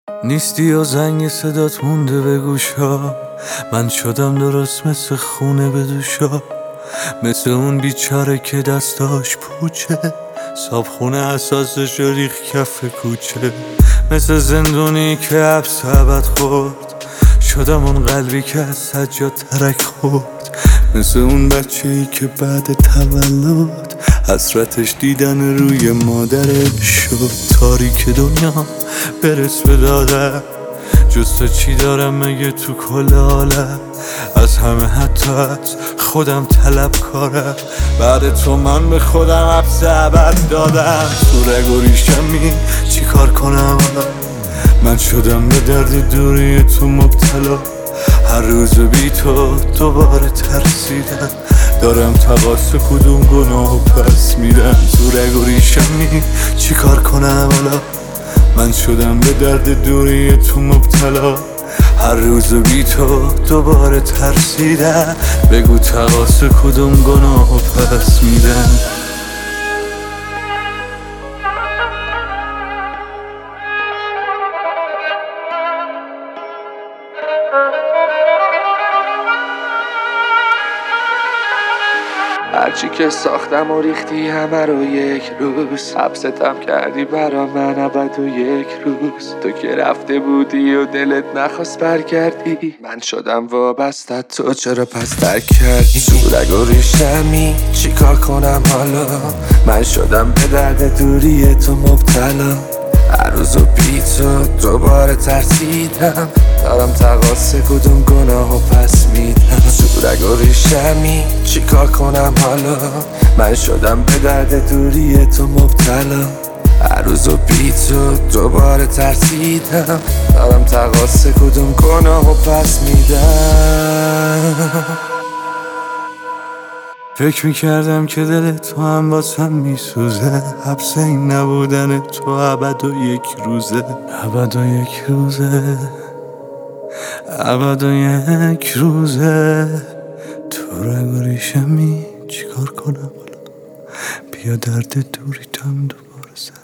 نیستی و زنگ صدات مونده به گوشا، من شدم درست مثل خونه به دوشا، مثل اون بیچاره که دستاش پوچه، صابخونه اساسش ریخ کف کوچه، مثل زندونی که حبس ابد خورد، شدم اون قلبی که از سجاد ترک خورد، مثل اون بچه‌ای که بعد تولد حسرتش دیدن روی مادرش شد. تاریک دنیا برس به دادم، جز تو چی دارم مگه تو کل عالم؟ از همه حتی از خودم طلب کارم، بعد تو من به خودم حبس ابد دادم. تو رگ و ریشمی چی کار کنم؟ من شدم به درد دوری تو مبتلا، هر روز بی تو دوباره ترسیدم، دارم تقاص کدوم گناهو پس میدم. تو رگ و ریشمی چی کار کنم حالا؟ من شدم به درد دوری تو مبتلا، هر روز بی تو دوباره ترسیدم، بگو تقاص کدوم گناهو پس میدم. هرچی که ساختم و ریختی همه رو یک روز، حبستم کردی برا من ابد و یک روز. تو که رفته بودی و دلت نخواست برگردی، من شدم وابستت، تو چرا پس ترک کردی؟ تو رگ و ریشمی چی کار کنم حالا؟ من شدم به درد دوری تو مبتلا، هر روز و بی تو دوباره ترسیدم، دارم تقاص کدوم گناهو پس میدم. تو رگ و ریشمی چی کار کنم حالا؟ من شدم به درد دوری تو مبتلا، هر روز و بی تو دوباره ترسیدم، دارم تقاص کدوم گناهو پس میدم. فکر میکردم که دل تو هم واسم میسوزه، حبس این نبودن تو ابد و یک روزه، ابد و یک روزه، ابد و یک روزه. تو رگ و ریشمی چی کار کنم حالا؟ بیا درد دوریتم دوباره سر